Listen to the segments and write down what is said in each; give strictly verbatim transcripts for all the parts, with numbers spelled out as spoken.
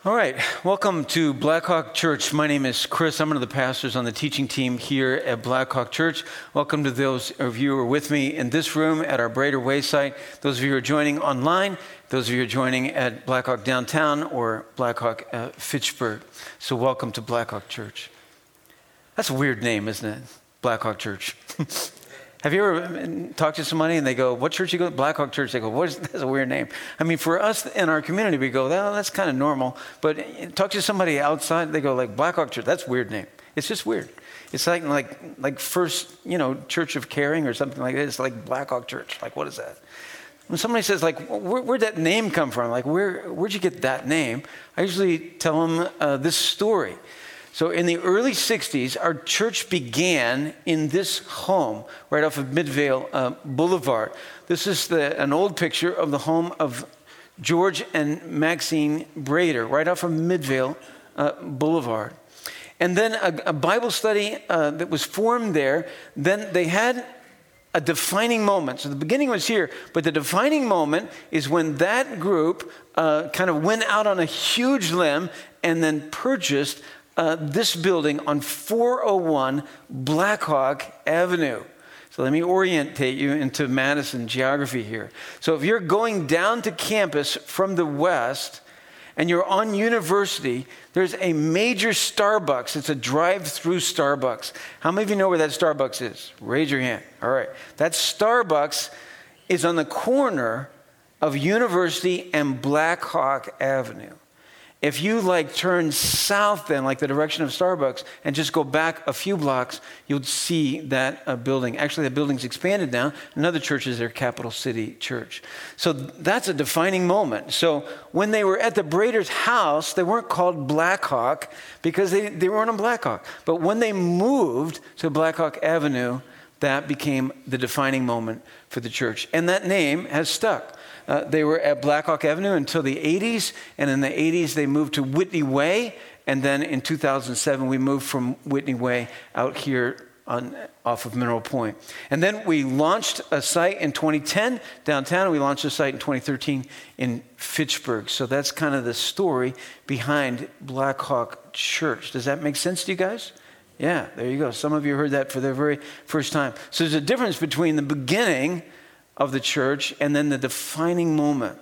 All right, welcome to Blackhawk Church. My name is Chris. I'm one of the pastors on the teaching team here at Blackhawk Church. Welcome to those of you who are with me in this room at our Brader Way site, those of you who are joining online, those of you who are joining at Blackhawk Downtown or Blackhawk uh, Fitchburg. So welcome to Blackhawk Church. That's a weird name, isn't it? Blackhawk Church. Have you ever talked to somebody and they go, what church you go to? Blackhawk Church. They go, what is, that's a weird name. I mean, for us in our community, we go, well, that's kind of normal. But talk to somebody outside, they go like, Blackhawk Church, that's a weird name. It's just weird. It's like like like First, you know, Church of Caring or something like that. It's like Blackhawk Church. Like, what is that? When somebody says, like, where, where'd that name come from? Like, where, where'd you get that name? I usually tell them uh, this story. So in the early sixties, our church began in this home right off of Midvale uh, Boulevard. This is the, an old picture of the home of George and Maxine Brader, right off of Midvale uh, Boulevard. And then a, a Bible study uh, that was formed there. Then they had a defining moment. So the beginning was here, but the defining moment is when that group uh, kind of went out on a huge limb and then purchased Uh, this building on four oh one Blackhawk Avenue. So let me orientate you into Madison geography here. So if you're going down to campus from the west and you're on University, there's a major Starbucks. It's a drive-through Starbucks. How many of you know where that Starbucks is? Raise your hand. All right. That Starbucks is on the corner of University and Blackhawk Avenue. If you like turn south then, like the direction of Starbucks, and just go back a few blocks, you'll see that uh, building. Actually, that building's expanded now. Another church is their Capital City Church. So that's a defining moment. So when they were at the Brader's house, they weren't called Blackhawk because they, they weren't on Blackhawk. But when they moved to Blackhawk Avenue, that became the defining moment for the church. And that name has stuck. Uh, they were at Blackhawk Avenue until the eighties, and in the eighties they moved to Whitney Way, and then in two thousand seven we moved from Whitney Way out here on off of Mineral Point. And then we launched a site in twenty ten downtown, and we launched a site in twenty thirteen in Fitchburg. So that's kind of the story behind Blackhawk Church. Does that make sense to you guys? Yeah, there you go. Some of you heard that for the very first time. So there's a difference between the beginning of the church and then the defining moment.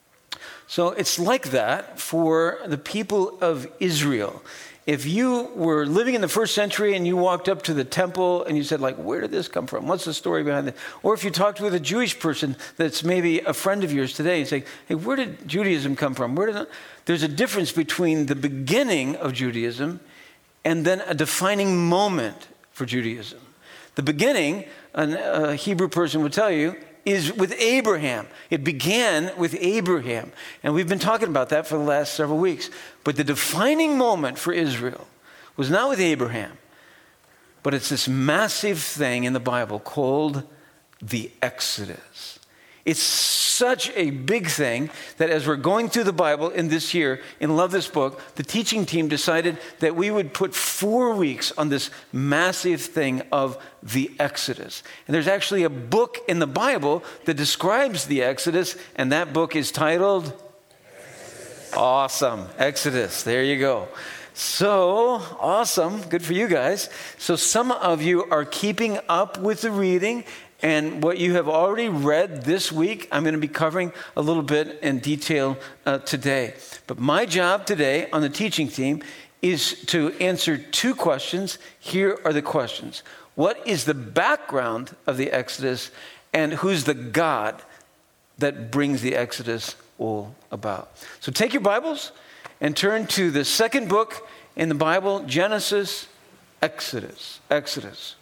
So it's like that for the people of Israel. If you were living in the first century and you walked up to the temple and you said, like, where did this come from? What's the story behind it? Or if you talked with a Jewish person that's maybe a friend of yours today and say, hey, where did Judaism come from? Where did it? There's a difference between the beginning of Judaism and then a defining moment for Judaism. The beginning, a Hebrew person would tell you, is with Abraham. It began with Abraham. And we've been talking about that for the last several weeks. But the defining moment for Israel was not with Abraham, but it's this massive thing in the Bible called the Exodus. It's such a big thing that as we're going through the Bible in this year, in Love This Book, the teaching team decided that we would put four weeks on this massive thing of the Exodus. And there's actually a book in the Bible that describes the Exodus, and that book is titled Exodus. Awesome. Exodus. There you go. So, awesome. Good for you guys. So some of you are keeping up with the reading. And what you have already read this week, I'm going to be covering a little bit in detail uh, today. But my job today on the teaching team is to answer two questions. Here are the questions. What is the background of the Exodus, and who's the God that brings the Exodus all about? So take your Bibles and turn to the second book in the Bible, Genesis, Exodus, Exodus.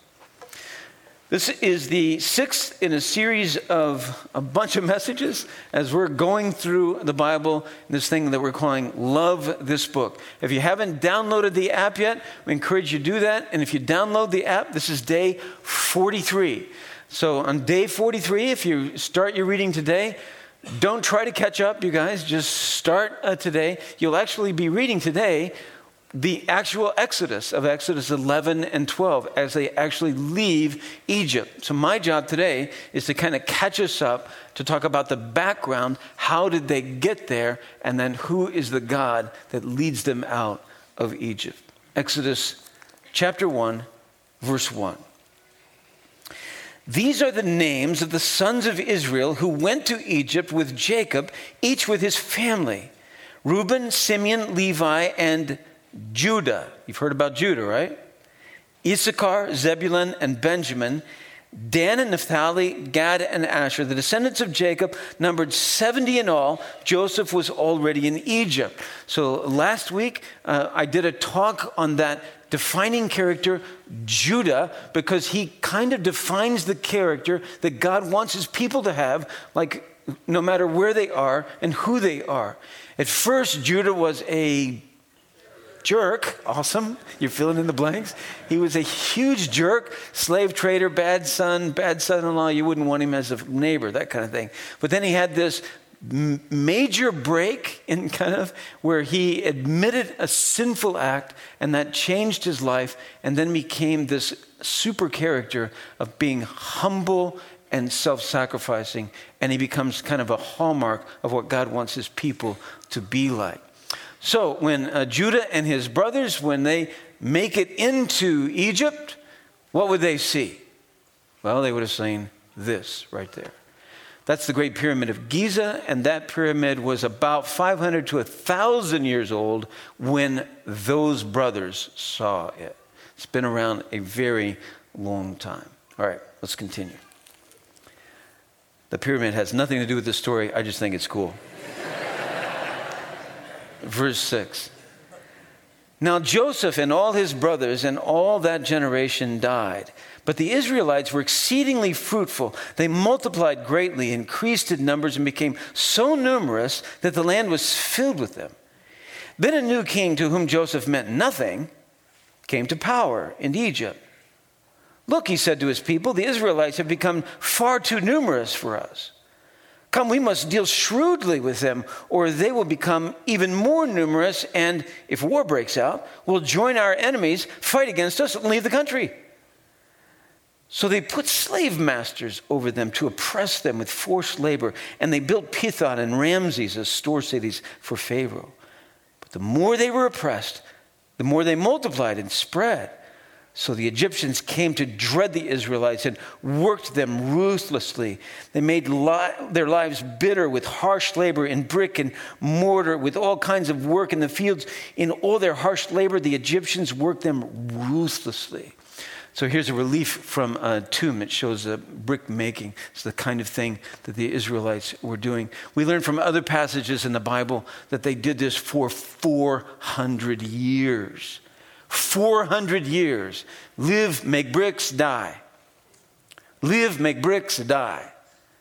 This is the sixth in a series of a bunch of messages as we're going through the Bible, this thing that we're calling Love This Book. If you haven't downloaded the app yet, we encourage you to do that. And if you download the app, this is day forty-three. So on day forty-three, if you start your reading today, don't try to catch up, you guys. Just start uh, today. You'll actually be reading today the actual Exodus of Exodus eleven and twelve as they actually leave Egypt. So my job today is to kind of catch us up to talk about the background. How did they get there? And then who is the God that leads them out of Egypt? Exodus chapter one, verse one. These are the names of the sons of Israel who went to Egypt with Jacob, each with his family. Reuben, Simeon, Levi, and Judah. You've heard about Judah, right? Issachar, Zebulun, and Benjamin. Dan and Naphtali, Gad and Asher. The descendants of Jacob numbered seventy in all. Joseph was already in Egypt. So last week, uh, I did a talk on that defining character, Judah, because he kind of defines the character that God wants his people to have, like no matter where they are and who they are. At first, Judah was a jerk. Awesome. You're filling in the blanks. He was a huge jerk, slave trader, bad son, bad son-in-law. You wouldn't want him as a neighbor, that kind of thing. But then he had this m- major break in kind of where he admitted a sinful act, and that changed his life, and then became this super character of being humble and self-sacrificing. And he becomes kind of a hallmark of what God wants his people to be like. So when uh, Judah and his brothers, when they make it into Egypt, what would they see? Well, they would have seen this right there. That's the Great Pyramid of Giza, and that pyramid was about five hundred to one thousand years old when those brothers saw it. It's been around a very long time. All right, let's continue. The pyramid has nothing to do with the story. I just think it's cool. Verse six. Now Joseph and all his brothers and all that generation died. But the Israelites were exceedingly fruitful. They multiplied greatly, increased in numbers, and became so numerous that the land was filled with them. Then a new king, to whom Joseph meant nothing, came to power in Egypt. Look, he said to his people, the Israelites have become far too numerous for us. Come, we must deal shrewdly with them, or they will become even more numerous, and if war breaks out, will join our enemies, fight against us, and leave the country. So they put slave masters over them to oppress them with forced labor, and they built Pithon and Ramses as store cities for Pharaoh. But the more they were oppressed, the more they multiplied and spread. So the Egyptians came to dread the Israelites and worked them ruthlessly. They made li- their lives bitter with harsh labor in brick and mortar, with all kinds of work in the fields. In all their harsh labor, the Egyptians worked them ruthlessly. So here's a relief from a tomb. It shows the brick making. It's the kind of thing that the Israelites were doing. We learn from other passages in the Bible that they did this for four hundred years. four hundred years. Live, make bricks, die. Live, make bricks, die.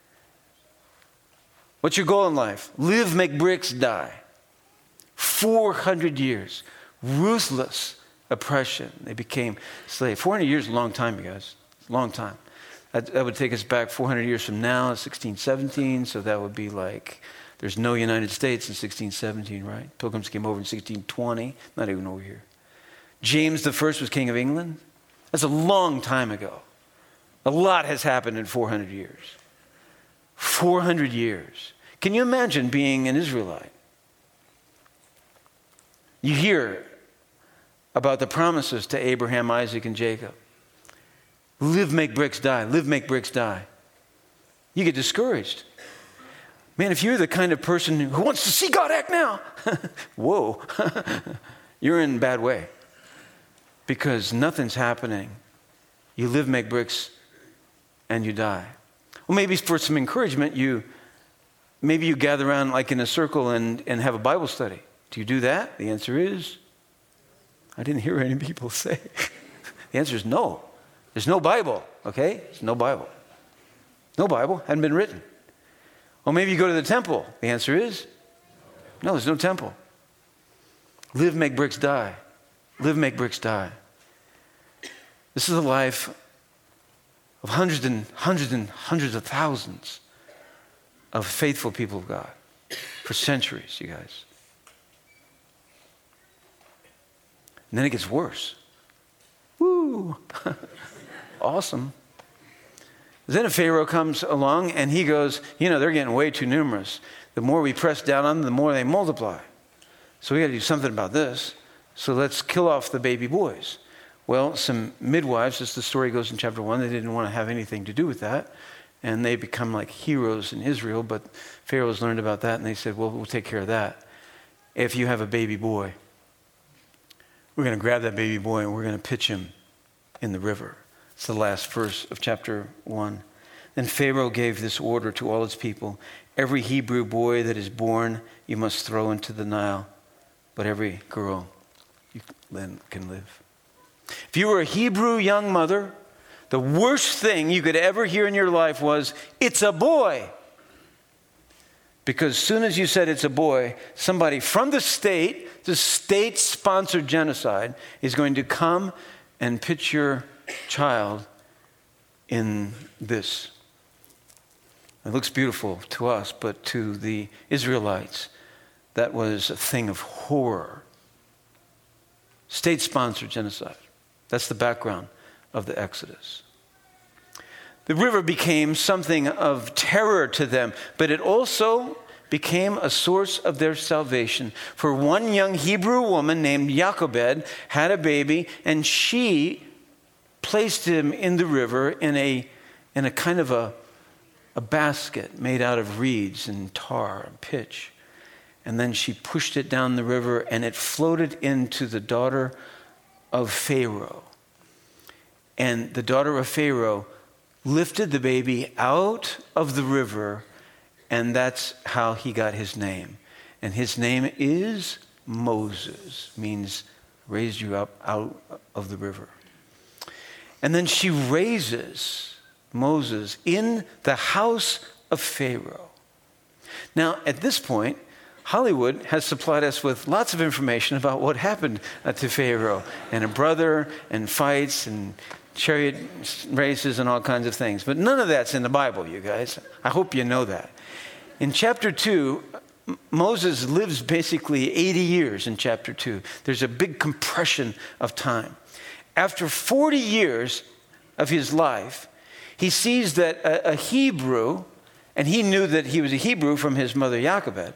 What's your goal in life? Live, make bricks, die. four hundred years. Ruthless oppression. They became slaves. four hundred years is a long time, you guys. Long time. That, that would take us back four hundred years from now, sixteen seventeen. So that would be like, there's no United States in sixteen seventeen, right? Pilgrims came over in sixteen twenty. Not even over here. James the First was king of England. That's a long time ago. A lot has happened in four hundred years. four hundred years. Can you imagine being an Israelite? You hear about the promises to Abraham, Isaac, and Jacob. Live, make bricks, die. Live, make bricks, die. You get discouraged. Man, if you're the kind of person who wants to see God act now, whoa, you're in a bad way. Because nothing's happening. You live, make bricks, and you die. Well, maybe for some encouragement, you maybe you gather around like in a circle and, and have a Bible study. Do you do that? The answer is, I didn't hear any people say. The answer is no. There's no Bible, okay? There's no Bible. No Bible, hadn't been written. Well, maybe you go to the temple. The answer is, no, there's no temple. Live, make bricks, die. Live, make bricks, die. This is the life of hundreds and hundreds and hundreds of thousands of faithful people of God for centuries, you guys. And then it gets worse. Woo! Awesome. Then a Pharaoh comes along and he goes, you know, they're getting way too numerous. The more we press down on them, the more they multiply. So we got to do something about this. So let's kill off the baby boys. Well, some midwives, as the story goes in chapter one, they didn't want to have anything to do with that. And they become like heroes in Israel. But Pharaoh's learned about that and they said, well, we'll take care of that. If you have a baby boy, we're going to grab that baby boy and we're going to pitch him in the river. It's the last verse of chapter one. Then Pharaoh gave this order to all his people. Every Hebrew boy that is born, you must throw into the Nile. But every girl you then can live. If you were a Hebrew young mother, the worst thing you could ever hear in your life was, it's a boy. Because as soon as you said it's a boy, somebody from the state, the state-sponsored genocide, is going to come and pitch your child in this. It looks beautiful to us, but to the Israelites, that was a thing of horror. State-sponsored genocide. That's the background of the Exodus. The river became something of terror to them, but it also became a source of their salvation. For one young Hebrew woman named Jochebed had a baby, and she placed him in the river in a in a kind of a, a basket made out of reeds and tar and pitch. And then she pushed it down the river, and it floated into the daughter of Pharaoh. And the daughter of Pharaoh lifted the baby out of the river, and that's how he got his name. And his name is Moses, means raised you up out of the river. And then she raises Moses in the house of Pharaoh. Now, at this point, Hollywood has supplied us with lots of information about what happened uh, to Pharaoh and a brother and fights and chariot races and all kinds of things. But none of that's in the Bible, you guys. I hope you know that. In chapter two, Moses lives basically eighty years in chapter two. There's a big compression of time. After forty years of his life, he sees that a, a Hebrew, and he knew that he was a Hebrew from his mother Jochebed.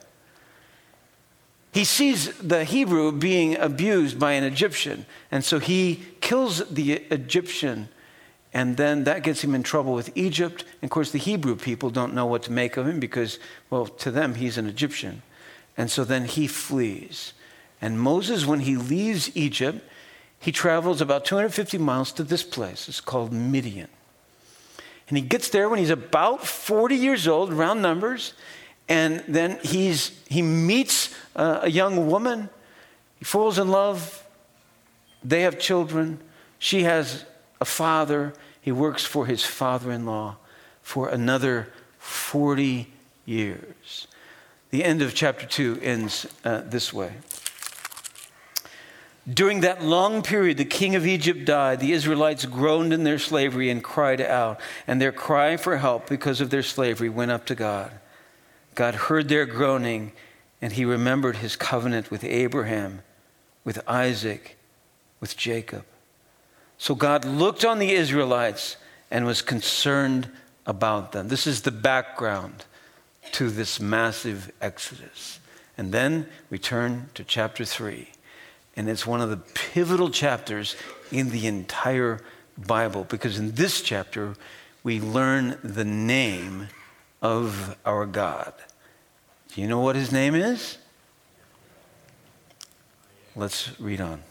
He sees the Hebrew being abused by an Egyptian, and so he kills the Egyptian, and then that gets him in trouble with Egypt. And of course, the Hebrew people don't know what to make of him because, well, to them, he's an Egyptian. And so then he flees. And Moses, when he leaves Egypt, he travels about two hundred fifty miles to this place. It's called Midian. And he gets there when he's about forty years old, round numbers, and then he's he meets uh, a young woman. He falls in love. They have children. She has a father. He works for his father-in-law for another forty years. The end of chapter two ends uh, this way. During that long period, the king of Egypt died. The Israelites groaned in their slavery and cried out. And their cry for help because of their slavery went up to God. God heard their groaning, and he remembered his covenant with Abraham, with Isaac, with Jacob. So God looked on the Israelites and was concerned about them. This is the background to this massive exodus. And then we turn to chapter three. And it's one of the pivotal chapters in the entire Bible, because in this chapter, we learn the name of our God. Do you know what his name is? Let's read on.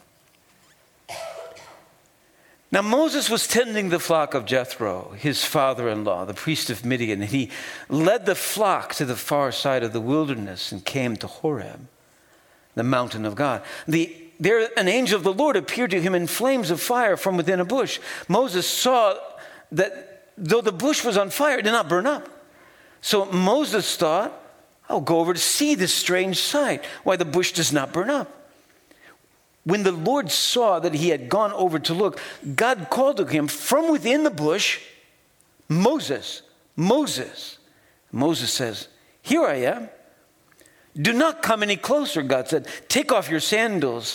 Now Moses was tending the flock of Jethro, his father-in-law, the priest of Midian, and he led the flock to the far side of the wilderness and came to Horeb, the mountain of God. The There, an angel of the Lord appeared to him in flames of fire from within a bush. Moses saw that though the bush was on fire, it did not burn up. So Moses thought, I'll go over to see this strange sight, why the bush does not burn up. When the Lord saw that he had gone over to look, God called to him from within the bush, Moses, Moses. Moses says, here I am. Do not come any closer, God said. Take off your sandals,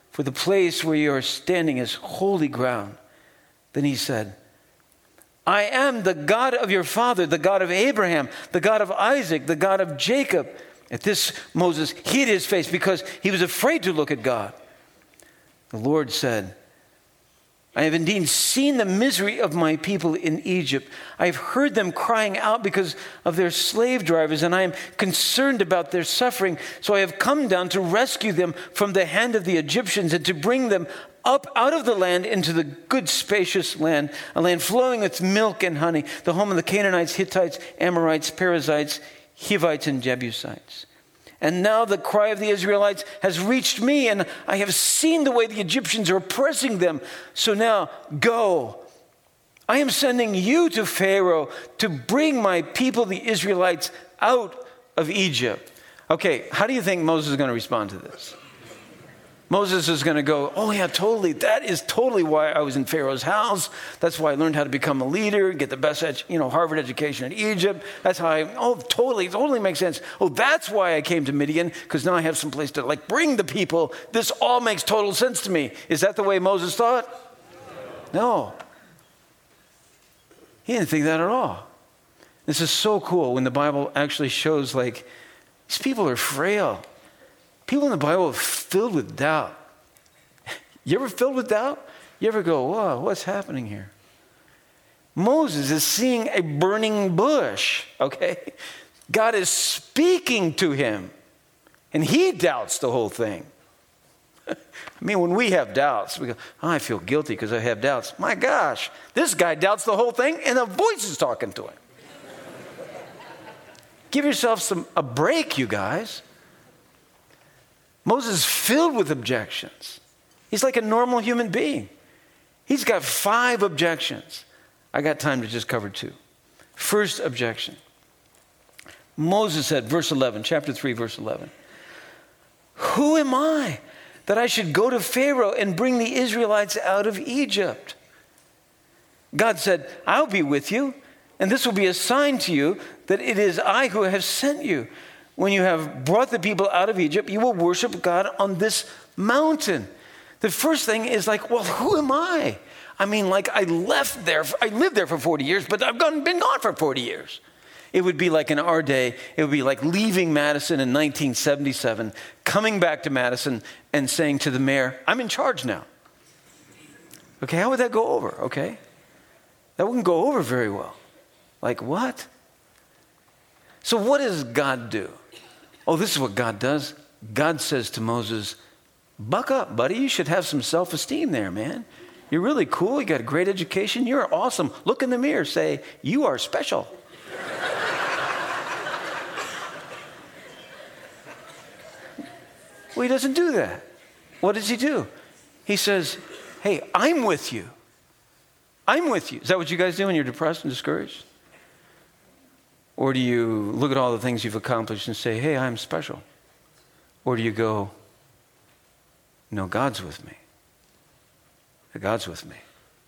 for the place where you are standing is holy ground. Then he said, I am the God of your father, the God of Abraham, the God of Isaac, the God of Jacob. At this, Moses hid his face because he was afraid to look at God. The Lord said, I have indeed seen the misery of my people in Egypt. I have heard them crying out because of their slave drivers, and I am concerned about their suffering. So I have come down to rescue them from the hand of the Egyptians and to bring them up out of the land into the good spacious land, a land flowing with milk and honey, the home of the Canaanites, Hittites, Amorites, Perizzites, Hivites, and Jebusites. And now the cry of the Israelites has reached me, and I have seen the way the Egyptians are oppressing them. So now go. I am sending you to Pharaoh to bring my people, the Israelites, out of Egypt. Okay, how do you think Moses is going to respond to this? Moses is going to go, oh yeah, totally. That is totally why I was in Pharaoh's house. That's why I learned how to become a leader, get the best, edu- you know, Harvard education in Egypt. That's how I, oh, totally, totally makes sense. Oh, that's why I came to Midian, because now I have some place to like bring the people. This all makes total sense to me. Is that the way Moses thought? No. He didn't think that at all. This is so cool when the Bible actually shows like, these people are frail. People in the Bible are filled with doubt. You ever filled with doubt? You ever go, whoa, what's happening here? Moses is seeing a burning bush, okay? God is speaking to him, and he doubts the whole thing. I mean, when we have doubts, we go, oh, I feel guilty because I have doubts. My gosh, this guy doubts the whole thing, and a voice is talking to him. Give yourself some a break, you guys. Moses is filled with objections. He's like a normal human being. He's got five objections. I got time to just cover two. First objection. Moses said, verse eleven, chapter three, verse eleven, who am I that I should go to Pharaoh and bring the Israelites out of Egypt? God said, I'll be with you, and this will be a sign to you that it is I who have sent you. When you have brought the people out of Egypt, you will worship God on this mountain. The first thing is like, well, who am I? I mean, like I left there, I lived there for forty years, but I've gone, been gone for forty years. It would be like in our day, it would be like leaving Madison in nineteen seventy-seven, coming back to Madison and saying to the mayor, I'm in charge now. Okay, how would that go over, okay? That wouldn't go over very well. Like what? So what does God do? Oh, this is what God does. God says to Moses, buck up, buddy. You should have some self-esteem there, man. You're really cool. You got a great education. You're awesome. Look in the mirror. Say, you are special. Well, he doesn't do that. What does he do? He says, hey, I'm with you. I'm with you. Is that what you guys do when you're depressed and discouraged? Or do you look at all the things you've accomplished and say, hey, I'm special? Or do you go, no, God's with me. God's with me.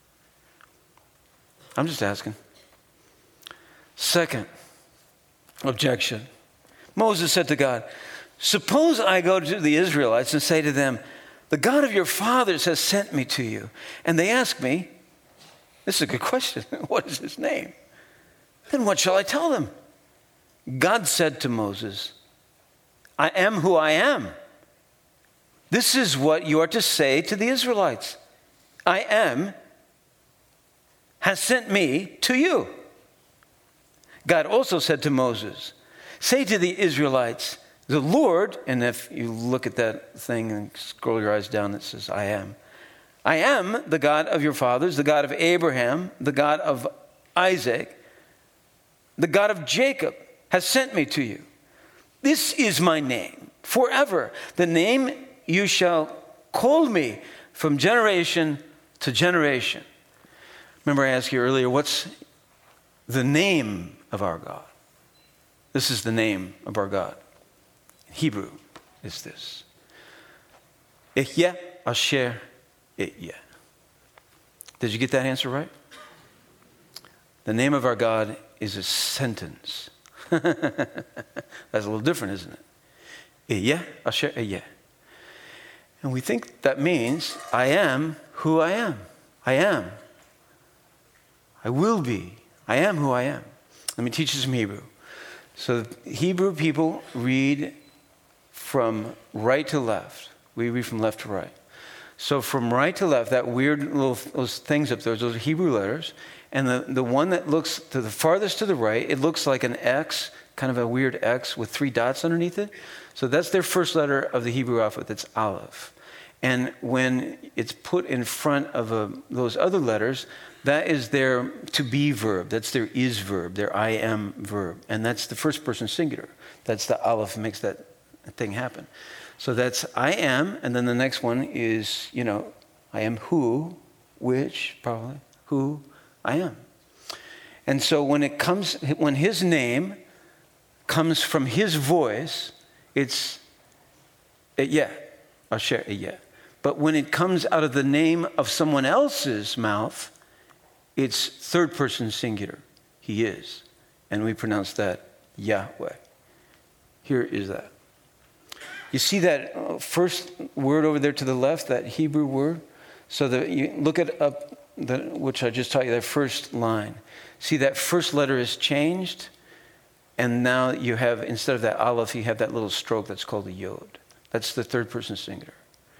I'm just asking. Second objection. Moses said to God, suppose I go to the Israelites and say to them, the God of your fathers has sent me to you. And they ask me, this is a good question, what is his name? Then what shall I tell them? God said to Moses, I am who I am. This is what you are to say to the Israelites. I am has sent me to you. God also said to Moses, say to the Israelites, the Lord, and if you look at that thing and scroll your eyes down, it says, I am. I am the God of your fathers, the God of Abraham, the God of Isaac, the God of Jacob has sent me to you. This is my name forever, the name you shall call me from generation to generation. Remember I asked you earlier, what's the name of our God? This is the name of our God. In Hebrew is this. Ehyeh Asher Ehyeh. Did you get that answer right? The name of our God is a sentence. That's a little different, isn't it? Ehyeh Asher Ehyeh. And we think that means I am who I am. I am. I will be. I am who I am. Let me teach you some Hebrew. So Hebrew people read from right to left. We read from left to right. So from right to left, that weird little those things up there, those are Hebrew letters. And the, the one that looks to the farthest to the right, it looks like an X, kind of a weird X with three dots underneath it. So that's their first letter of the Hebrew alphabet. That's Aleph. And when it's put in front of a, those other letters, that is their to be verb. That's their is verb, their I am verb. And that's the first person singular. That's the Aleph makes that thing happen. So that's I am, and then the next one is, you know, I am who, which, probably, who I am. And so when it comes, when his name comes from his voice, it's a yeah, I'll share a yeah. But when it comes out of the name of someone else's mouth, it's third person singular. He is. And we pronounce that Yahweh. Here is that. You see that first word over there to the left, that Hebrew word? So that you look at up, the, which I just taught you, that first line. See, that first letter is changed. And now you have, instead of that aleph, you have that little stroke that's called a yod. That's the third person singular.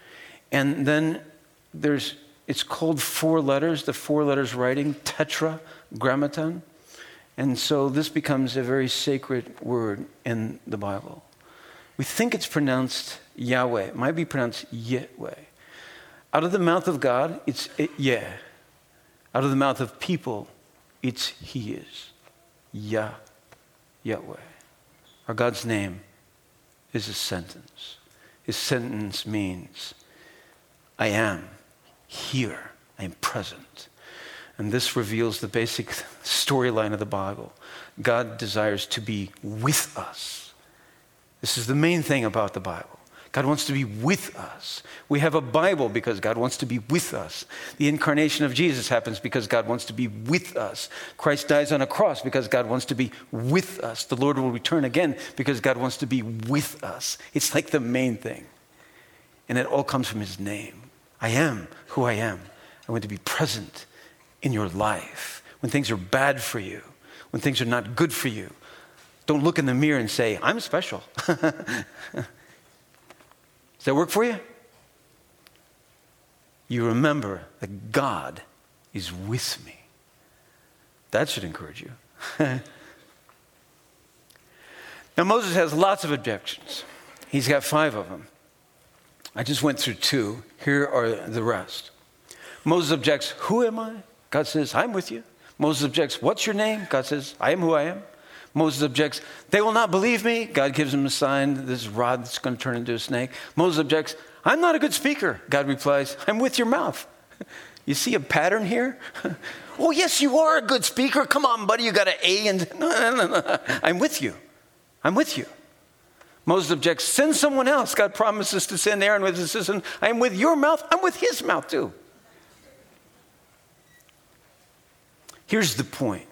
And then there's, it's called four letters, the four letters writing, tetragrammaton. And so this becomes a very sacred word in the Bible. We think it's pronounced Yahweh. It might be pronounced Yahweh. Out of the mouth of God, it's yeah. Out of the mouth of people, it's He is. Yah, Yahweh. Our God's name is a sentence. His sentence means, I am here. I am present. And this reveals the basic storyline of the Bible. God desires to be with us. This is the main thing about the Bible. God wants to be with us. We have a Bible because God wants to be with us. The incarnation of Jesus happens because God wants to be with us. Christ dies on a cross because God wants to be with us. The Lord will return again because God wants to be with us. It's like the main thing. And it all comes from His name. I am who I am. I want to be present in your life. When things are bad for you, when things are not good for you, don't look in the mirror and say, I'm special. Does that work for you? You remember that God is with me. That should encourage you. Now, Moses has lots of objections. He's got five of them. I just went through two. Here are the rest. Moses objects, who am I? God says, I'm with you. Moses objects, what's your name? God says, I am who I am. Moses objects, they will not believe me. God gives him a sign, this rod that's going to turn into a snake. Moses objects, I'm not a good speaker. God replies, I'm with your mouth. You see a pattern here? Oh, yes, you are a good speaker. Come on, buddy, you got an A. And no, no, no, no. I'm with you. I'm with you. Moses objects, send someone else. God promises to send Aaron with his assistant. I am with your mouth. I'm with his mouth too. Here's the point.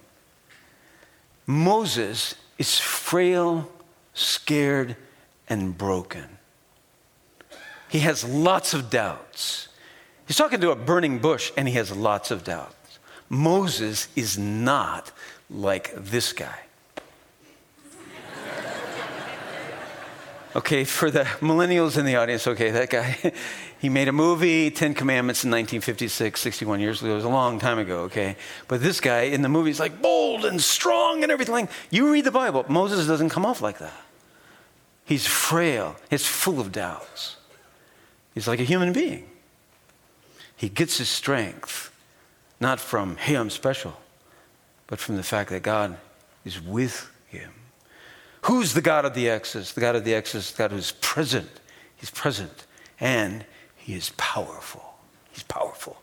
Moses is frail, scared, and broken. He has lots of doubts. He's talking to a burning bush, and he has lots of doubts. Moses is not like this guy. Okay, for the millennials in the audience, okay, that guy, he made a movie, Ten Commandments, in nineteen fifty-six, sixty-one years ago. It was a long time ago, okay? But this guy in the movie is like bold and strong and everything. You read the Bible, Moses doesn't come off like that. He's frail. He's full of doubts. He's like a human being. He gets his strength not from, hey, I'm special, but from the fact that God is with him. Who's the God of the Exodus? The God of the Exodus, the God who's present. He's present. And he is powerful. He's powerful.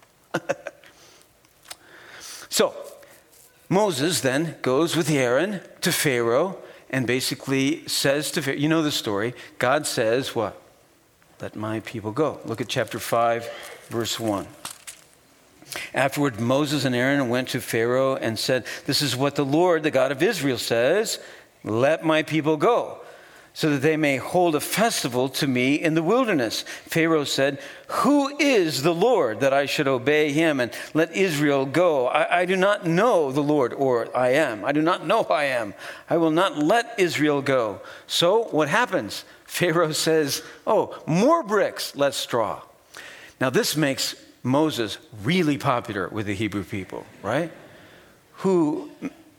So, Moses then goes with Aaron to Pharaoh and basically says to Pharaoh, you know the story. God says what? Let my people go. Look at chapter five, verse one. Afterward, Moses and Aaron went to Pharaoh and said, this is what the Lord, the God of Israel, says. Let my people go. so that they may hold a festival to me in the wilderness. Pharaoh said, who is the Lord that I should obey him and let Israel go? I, I do not know the Lord, or I am. I do not know I am. I will not let Israel go. So what happens? Pharaoh says, oh, more bricks, less straw. Now this makes Moses really popular with the Hebrew people, right? Who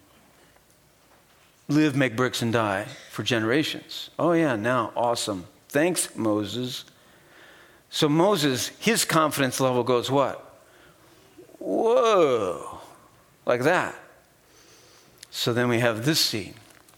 live, make bricks, and die for generations. Oh yeah, now, awesome. Thanks, Moses. So Moses, his confidence level goes what? Whoa, like that. So then we have this scene.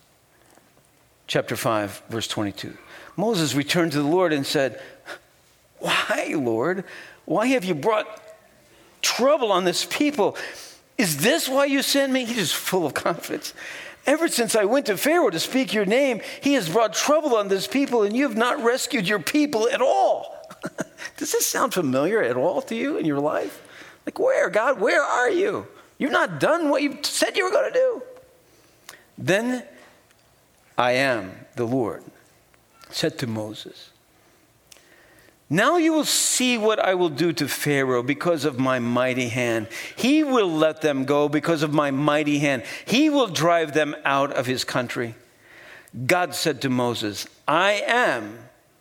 Chapter five, verse twenty-two. Moses returned to the Lord and said, why, Lord? Why have you brought trouble on this people? Is this why you sent me? He's just full of confidence. Ever since I went to Pharaoh to speak your name, he has brought trouble on this people, and you have not rescued your people at all. Does this sound familiar at all to you in your life? Like, where, God, where are you? You've not done what you said you were going to do. Then I am the Lord said to Moses, now you will see what I will do to Pharaoh because of my mighty hand. He will let them go because of my mighty hand. He will drive them out of his country. God said to Moses, I am.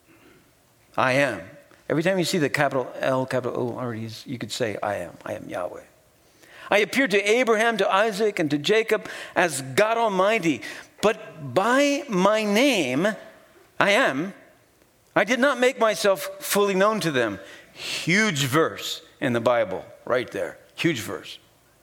I am. Every time you see the capital L, capital O, already you could say, I am. I am Yahweh. I appeared to Abraham, to Isaac, and to Jacob as God Almighty. But by my name, I am. I did not make myself fully known to them. Huge verse in the Bible, right there. Huge verse.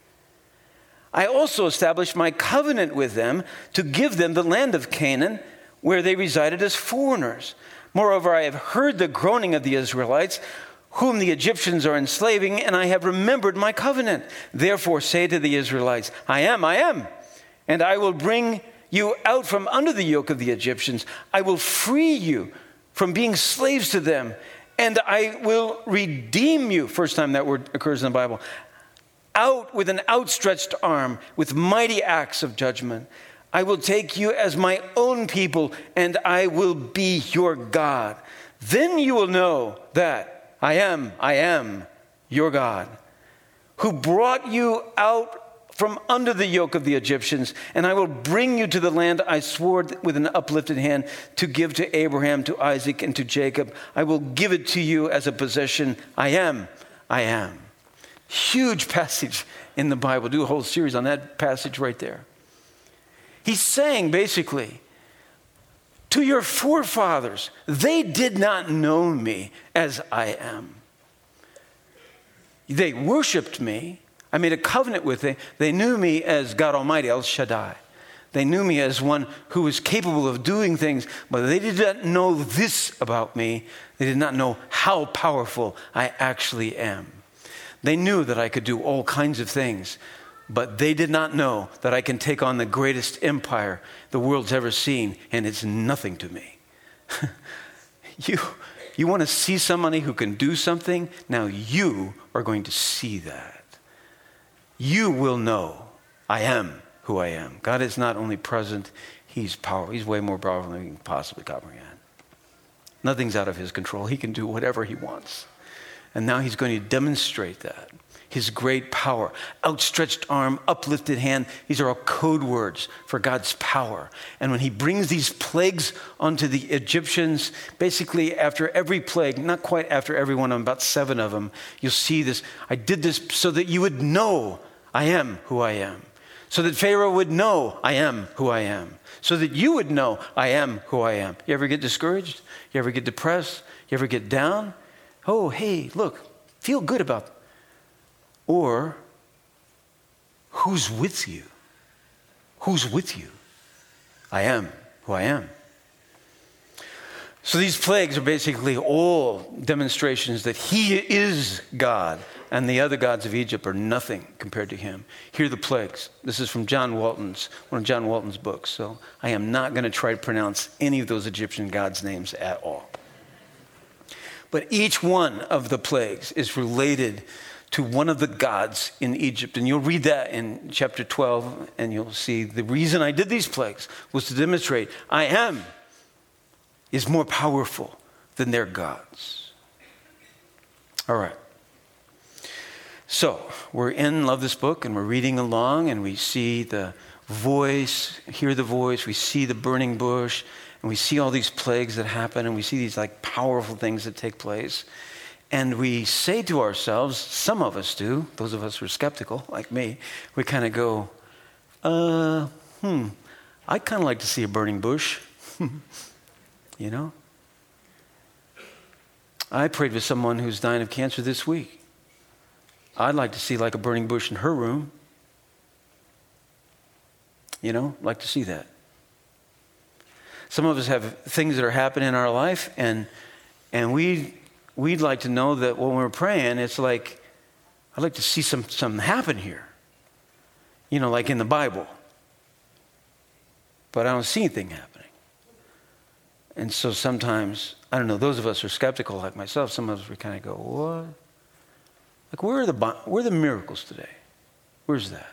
I also established my covenant with them to give them the land of Canaan, where they resided as foreigners. Moreover, I have heard the groaning of the Israelites, whom the Egyptians are enslaving, and I have remembered my covenant. Therefore say to the Israelites, I am, I am, and I will bring you out from under the yoke of the Egyptians. I will free you from being slaves to them, and I will redeem you. First time that word occurs in the Bible. Out with an outstretched arm, with mighty acts of judgment. I will take you as my own people, and I will be your God. Then you will know that I am, I am your God, who brought you out from under the yoke of the Egyptians, and I will bring you to the land I swore with an uplifted hand to give to Abraham, to Isaac, and to Jacob. I will give it to you as a possession. I am, I am. Huge passage in the Bible. Do a whole series on that passage right there. He's saying basically, to your forefathers, they did not know me as I am. They worshiped me. I made a covenant with them. They knew me as God Almighty, El Shaddai. They knew me as one who was capable of doing things, but they did not know this about me. They did not know how powerful I actually am. They knew that I could do all kinds of things, but they did not know that I can take on the greatest empire the world's ever seen, and it's nothing to me. you, you want to see somebody who can do something? Now you are going to see that. You will know I am who I am. God is not only present, he's powerful. He's way more powerful than we can possibly comprehend. Nothing's out of his control. He can do whatever he wants. And now he's going to demonstrate that. His great power, outstretched arm, uplifted hand. These are all code words for God's power. And when he brings these plagues onto the Egyptians, basically after every plague, not quite after every one of them, about seven of them, you'll see this. I did this so that you would know I am who I am. So that Pharaoh would know I am who I am. So that you would know I am who I am. You ever get discouraged? You ever get depressed? You ever get down? Oh, hey, look, feel good about it. Or, who's with you? Who's with you? I am who I am. So these plagues are basically all demonstrations that he is God, and the other gods of Egypt are nothing compared to him. Here are the plagues. This is from John Walton's, one of John Walton's books. So I am not going to try to pronounce any of those Egyptian gods' names at all. But each one of the plagues is related to one of the gods in Egypt. And you'll read that in chapter twelve, and you'll see the reason I did these plagues was to demonstrate I am is more powerful than their gods. All right. So we're in Love This Book, and we're reading along, and we see the voice, hear the voice, we see the burning bush, and we see all these plagues that happen, and we see these like powerful things that take place. And we say to ourselves, some of us do, those of us who are skeptical, like me, we kind of go, uh, hmm, I'd kind of like to see a burning bush, you know? I prayed with someone who's dying of cancer this week. I'd like to see like a burning bush in her room. You know, like to see that. Some of us have things that are happening in our life, and and we we'd like to know that when we're praying, it's like, I'd like to see some something happen here. You know, like in the Bible. But I don't see anything happening. And so sometimes, I don't know, those of us who are skeptical like myself, some of us we kind of go, what? Like, where are the where are the miracles today? Where's that?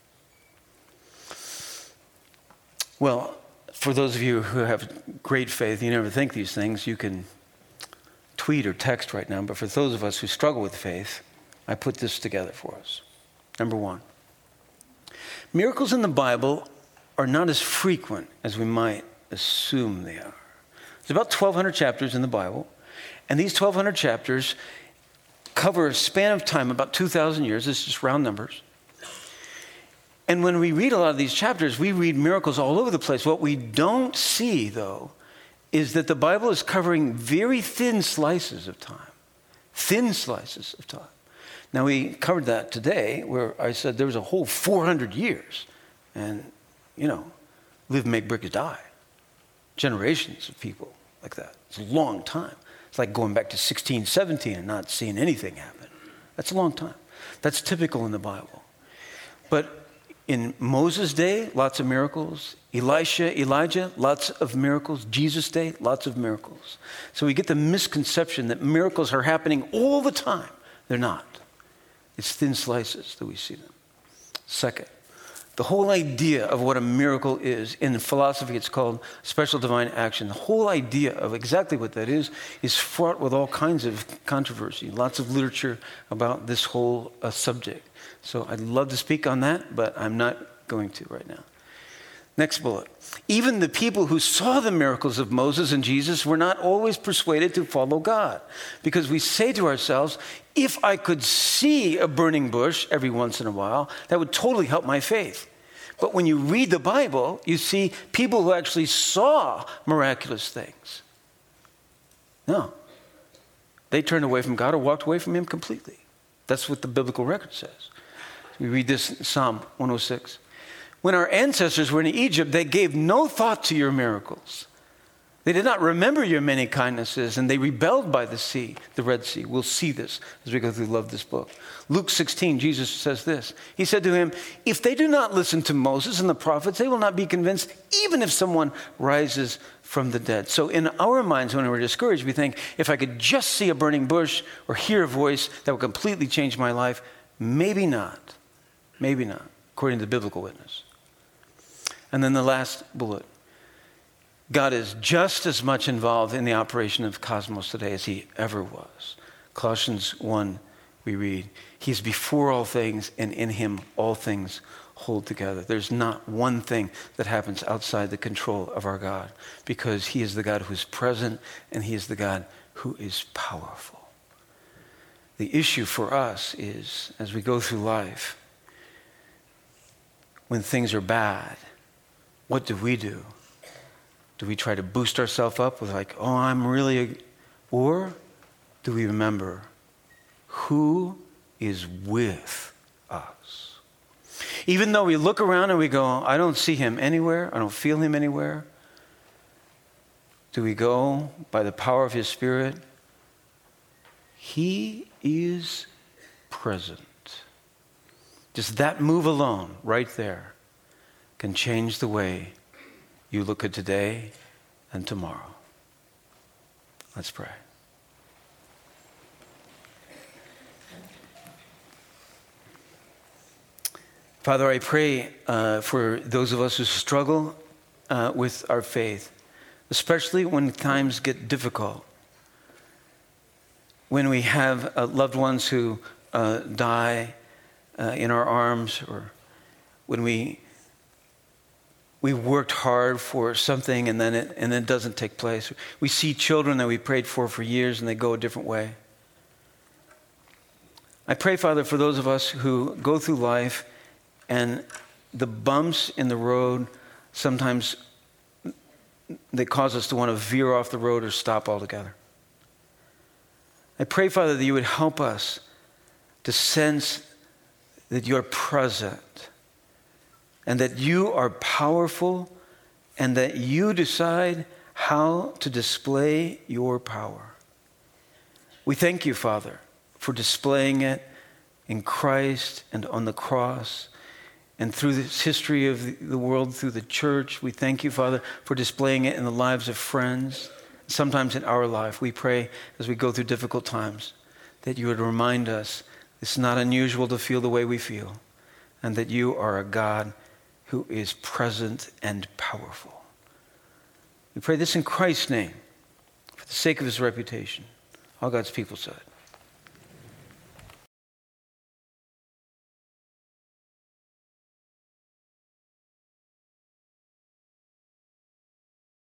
Well, for those of you who have great faith, you never think these things, you can tweet or text right now. But for those of us who struggle with faith, I put this together for us. Number one, miracles in the Bible are not as frequent as we might assume they are. There's about twelve hundred chapters in the Bible, and these twelve hundred chapters cover a span of time, about two thousand years. This is just round numbers. And when we read a lot of these chapters, we read miracles all over the place. What we don't see, though, is that the Bible is covering very thin slices of time. Thin slices of time. Now, we covered that today, where I said there was a whole four hundred years. And, you know, live, make, break, die. Generations of people like that. It's a long time. It's like going back to sixteen seventeen and not seeing anything happen. That's a long time. That's typical in the Bible. But in Moses' day, lots of miracles. Elisha, Elijah, lots of miracles. Jesus' day, lots of miracles. So we get the misconception that miracles are happening all the time. They're not. It's thin slices that we see them. Second, the whole idea of what a miracle is, in philosophy it's called special divine action. The whole idea of exactly what that is is fraught with all kinds of controversy. Lots of literature about this whole uh, subject. So I'd love to speak on that, but I'm not going to right now. Next bullet. Even the people who saw the miracles of Moses and Jesus were not always persuaded to follow God. Because we say to ourselves, if I could see a burning bush every once in a while, that would totally help my faith. But when you read the Bible, you see people who actually saw miraculous things. No. They turned away from God or walked away from him completely. That's what the biblical record says. We read this in Psalm one oh six. When our ancestors were in Egypt, they gave no thought to your miracles. They did not remember your many kindnesses, and they rebelled by the sea, the Red Sea. We'll see this as we go through Love This Book. Luke sixteen, Jesus says this. He said to him, if they do not listen to Moses and the prophets, they will not be convinced, even if someone rises from the dead. So in our minds, when we're discouraged, we think, if I could just see a burning bush or hear a voice that would completely change my life, maybe not. Maybe not, according to the biblical witness. And then the last bullet. God is just as much involved in the operation of the cosmos today as he ever was. Colossians one, we read, he is before all things, and in him all things hold together. There's not one thing that happens outside the control of our God, because he is the God who is present, and he is the God who is powerful. The issue for us is, as we go through life, when things are bad, what do we do? Do we try to boost ourselves up with like, oh, I'm really, a... or do we remember who is with us? Even though we look around and we go, I don't see him anywhere, I don't feel him anywhere, do we go by the power of his Spirit? He is present. Just that move alone, right there, can change the way you look at today and tomorrow. Let's pray. Father, I pray uh, for those of us who struggle uh, with our faith. especially when times get difficult, when we have uh, loved ones who uh, die uh, in our arms, or when we we worked hard for something and then it and then it doesn't take place. We see children that we prayed for for years and they go a different way. I pray, Father, for those of us who go through life and the bumps in the road sometimes they cause us to want to veer off the road or stop altogether. I pray, Father, that you would help us to sense that you're present and that you are powerful and that you decide how to display your power. We thank you, Father, for displaying it in Christ and on the cross and through this history of the world, through the church. We thank you, Father, for displaying it in the lives of friends, sometimes in our life. We pray as we go through difficult times that you would remind us it's not unusual to feel the way we feel, and that you are a God who is present and powerful. We pray this in Christ's name, for the sake of his reputation. All God's people said.